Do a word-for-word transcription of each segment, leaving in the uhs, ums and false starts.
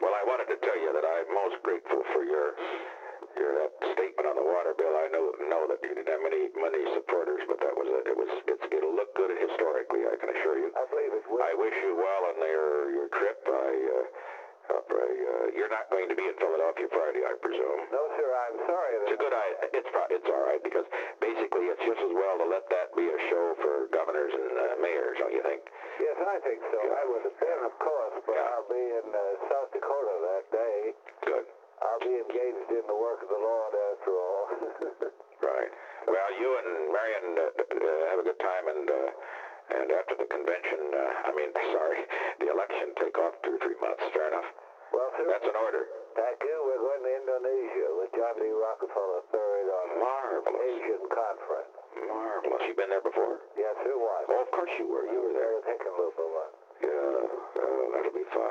Well, I wanted to tell you that I'm most grateful for your your that statement on the water bill. I know know that you didn't have many many supporters, but that was a, it was it's, it'll look good historically. I can assure you. I believe it will. I wish you well on your your trip. I. Uh, Uh, uh, you're not going to be in Philadelphia Friday, I presume. No, sir. I'm sorry. It's a good idea. It's it's all right because basically it's just as well to let that be a show for governors and uh, mayors, don't you think? Yes, I think so. Yeah. I would have been, of course, but Yeah. I'll be in uh, South Dakota that day. Good. I'll be engaged in the work of the Lord after all. Right. Well, you and Marion uh, uh, have a good time, and uh, and after the convention, uh, I mean, sorry, the election, take off two or three months. Fair enough. Well, sir. That's an order. Thank you. We're going to Indonesia with John D. Rockefeller the third on the Marvelous. Asian conference. Marvelous. You been there before? Yes, sir. Was. Oh, of course you were. You were there. With Hickenlooper one. Yeah. Oh, that'll be fun.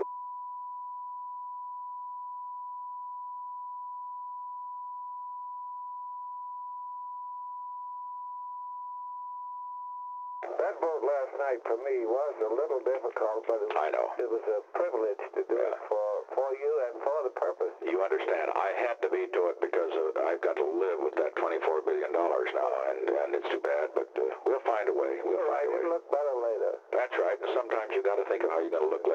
That vote last night for me was a little difficult, but it was, I know. it was a privilege to do Yeah. it for, for you and for the purpose. You understand, I had to be to it because uh, I've got to live with that twenty-four billion dollars now, and, and it's too bad, but uh, we'll find a way. We'll All find right, a way. it'll look better later. That's right, and sometimes you got to think of how you're going to look